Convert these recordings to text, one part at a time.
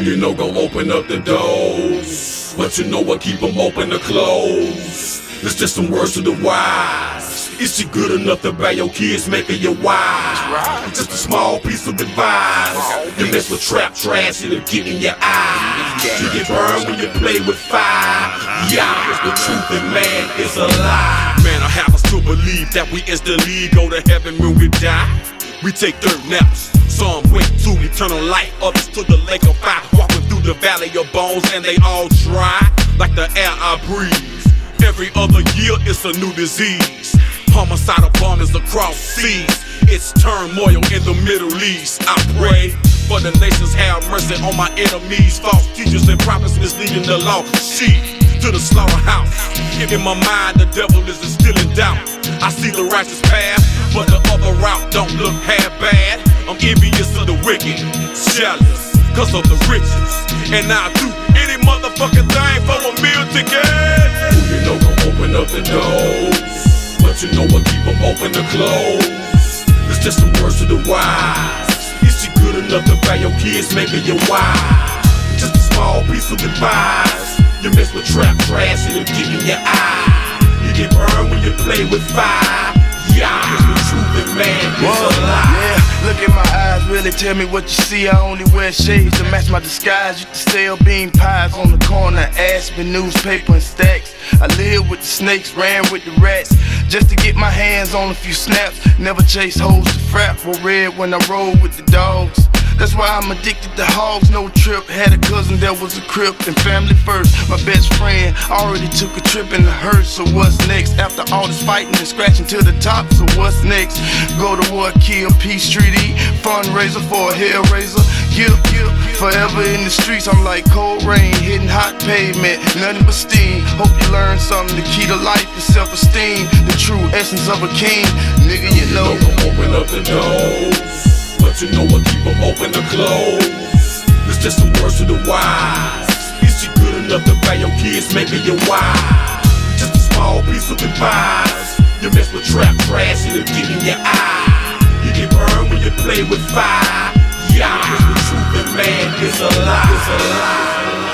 you know gon' open up the doors? But you know what keep them open or closed? It's just some words to the wise. Is she good enough to buy your kids, make her your wife? Just a small piece of advice. You mess with trap trash, it'll get in your eyes. You get burned when you play with fire. Yeah, it's the truth and man is a lie. Man, I have us to believe that we instantly go to heaven when we die. We take dirt naps, some went to eternal life, others to the lake of fire. Walking through the valley of bones and they all dry like the air I breathe. Every other year it's a new disease. Homicidal bombings across seas. It's turmoil in the Middle East. I pray for the nations, have mercy on my enemies. False teachers and prophets misleading the lost sheep to the slaughterhouse. In my mind, the devil is still in doubt. I see the righteous path, but the other route don't look half bad. I'm envious of the wicked, jealous, cause of the riches. And I'll do any motherfucking thing for a meal ticket. Who you know gon' open up the doors? But you know what keep them open or closed? It's just some words to the wise. Is she good enough to buy your kids, make her your wife? Just a small piece of advice. You mess with trap trash, it'll get in your eye. You get burned when you play with fire. Yeah, it's the truth and man is a lie. Yeah, look at my eyes, really tell me what you see. I only wear shades to match my disguise. Used to sell bean pies on the corner, Aspen, newspaper and stacks. I lived with the snakes, ran with the rats, just to get my hands on a few snaps. Never chase hoes to frap, for red when I roll with the dogs. That's why I'm addicted to hogs, no trip. Had a cousin that was a crip and family first. My best friend already took a trip in the hearse. So what's next? After all this fighting and scratching to the top, so what's next? Go to war, kill, P Street E, fundraiser for a hellraiser. Guilt, forever in the streets. I'm like cold rain, hitting hot pavement, nothing but steam. Hope you learn something. The key to life is self-esteem, the true essence of a king. Nigga, you know. Open up the doors. But you know what keep them open or closed? It's just some words to the wise. Is she good enough to buy your kids, make her your wife? Just a small piece of advice. You mess with trap trash, it'll get in your eye. You get burned when you play with fire. Yeah, it's the truth and man is a lie. It's a lie.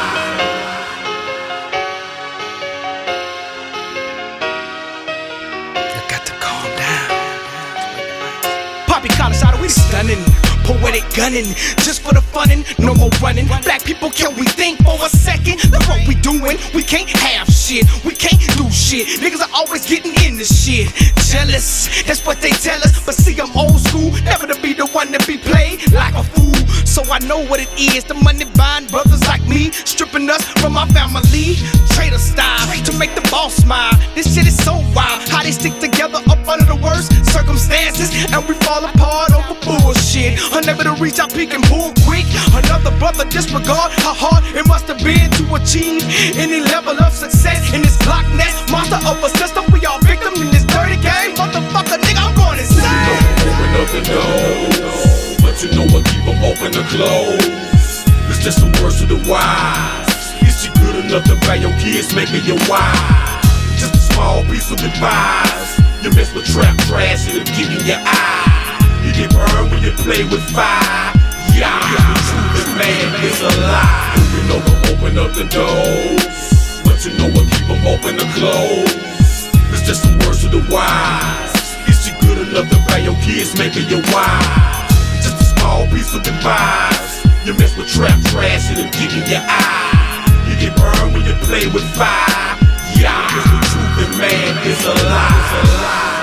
We stunning, poetic gunning, just for the funnin', no more running. Black people, can we think for a second? Look what we doing, we can't have shit, we can't do shit. Niggas are always getting in the shit. Jealous, that's what they tell us. But see, I'm old school, never to be the one to be played like a fool. So I know what it is, the money buying brothers like me, stripping us from our family. Trader style, to make the boss smile. This shit is so wild, how they stick together up under the worst circumstances, and we fall apart over bullshit. Unable to reach our peak and pull quick. Another brother disregard how hard it must have been to achieve any level of success in this Loch Ness monster of a system. We all victim in this dirty game. Motherfucker, nigga, I'm going insane. Open up the doors, but you know what keep them open or closed? It's just some words to the wise. Is she good enough to buy your kids, make her your wife? Just a small piece of advice. You mess with trap trash, it'll get in your eye. You get burned when you play with fire. Yeah, the truth and man is a lie. You know gon' open up the doors, but you know what keep them open or closed? It's just some words to the wise. Is she good enough to buy your kids, make her your wife? Just a small piece of advice. You mess with trap trash, it'll get in your eye. You get burned when you play with fire. Yeah, the truth and man is a lie.